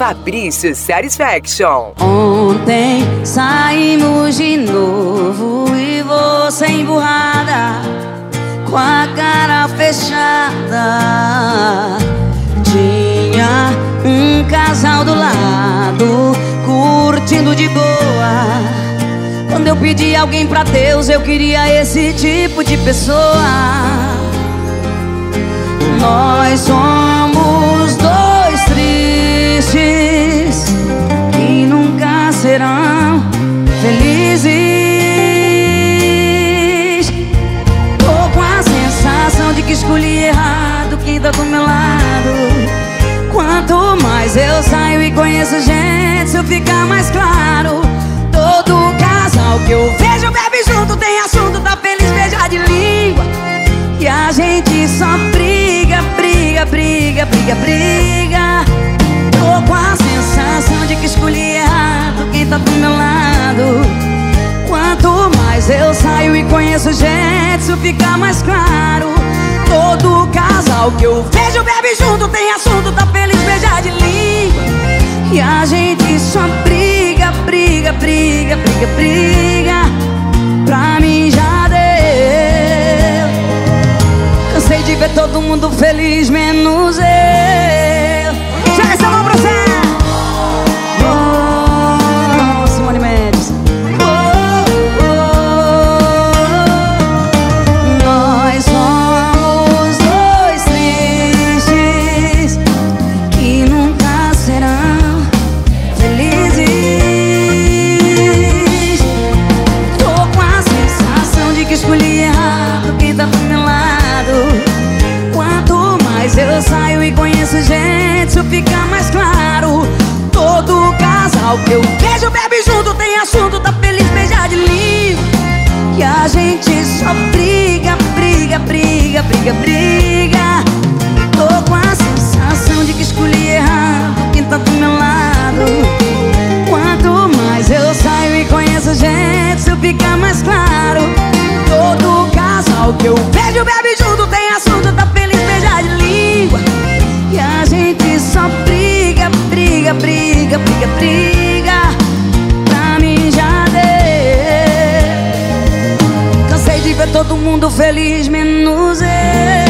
Fabrício Satisfaction. Ontem saímos de novo e você emburrada, com a cara fechada. Tinha um casal do lado, curtindo de boa. Quando eu pedi alguém pra Deus, eu queria esse tipo de pessoa. Nós somos dois tristes que nunca serão felizes. Tô com a sensação de que escolhi errado quem tá do meu lado. Quanto mais eu saio e conheço gente, isso fica mais claro. Todo casal que eu vejo bebe junto, tem assunto, tá feliz, beija de língua. E a gente só briga, briga, briga, briga, briga. Tô com a sensação de que escolhi errado quem tá do meu lado. Quanto mais eu saio e conheço gente, isso fica mais claro. Todo casal que eu vejo bebe junto, tem assunto, tá feliz, beija de língua. E a gente só briga, briga, briga, briga, briga. Pra mim já deu. Cansei de ver todo mundo feliz, menos eu. Joga essa mão pra você. Oh, Simone Mendes. Oh, oh, oh. Nós somos dois tristes que nunca serão felizes. Tô com a sensação de que escolhi errado quem tá do meu lado. Quanto mais eu saio e conheço gente, isso fica mais claro. Todo casal que eu vejo bebe junto, tem assunto, tá feliz, beija de língua. E a gente só briga, briga, briga, briga, briga. Tô com a sensação de que escolhi errado quem tá do meu lado. Quanto mais eu saio e conheço gente, isso fica mais claro. Todo casal que eu vejo bebe junto, tem assunto, tá feliz, beija de língua. E a gente só briga, briga, briga, briga, briga. Pra mim já deu. Cansei de ver todo mundo feliz, menos eu.